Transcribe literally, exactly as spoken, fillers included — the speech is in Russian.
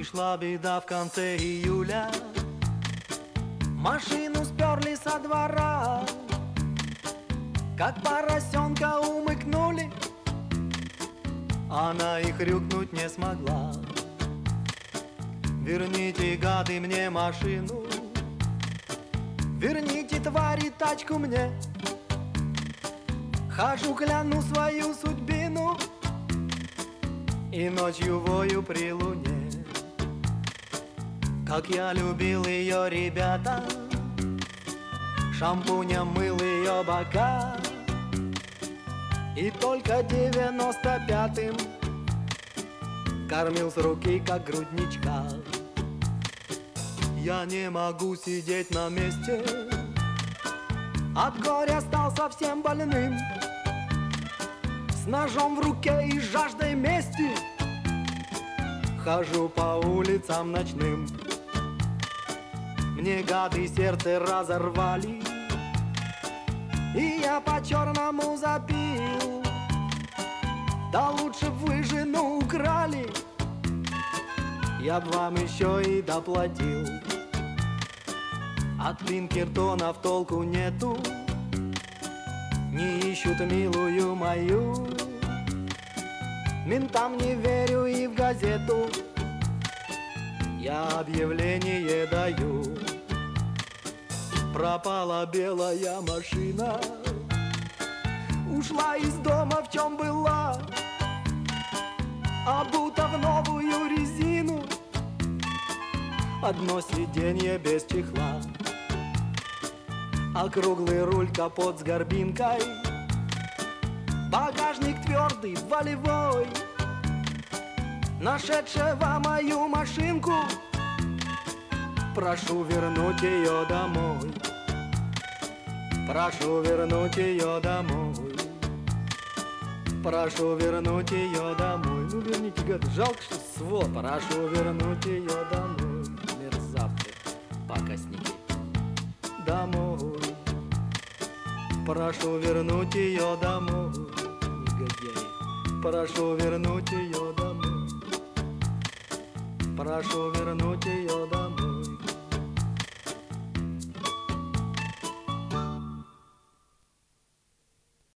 Пришла беда в конце июля, машину сперли со двора, как поросенка умыкнули, она и хрюкнуть не смогла. Верните, гады, мне машину, верните, твари, тачку мне. Хожу, кляну свою судьбину и ночью вою при луне. Как я любил ее, ребята, шампунем мыл ее бока. И только девяносто пятым кормил с руки, как грудничка. Я не могу сидеть на месте, от горя стал совсем больным. С ножом в руке и жаждой мести хожу по улицам ночным. Мне гады сердце разорвали, и я по-черному запил. Да лучше б вы жену украли, я б вам еще и доплатил. От Пинкертонов толку нету, не ищут милую мою. Ментам не верю и в газету я объявление даю. Пропала белая машина, ушла из дома, в чем была, обута в новую резину, одно сиденье без чехла. Округлый руль, капот с горбинкой, багажник твердый, волевой. Нашедшего мою машинку прошу вернуть ее домой. Прошу вернуть ее домой. Прошу вернуть ее домой. Ну верните, гад, жалко, что свол. Прошу вернуть ее домой. Мерзавцы, пакостники. Домой. Прошу вернуть ее домой. Негодяи. Прошу вернуть ее домой. Прошу вернуть ее домой.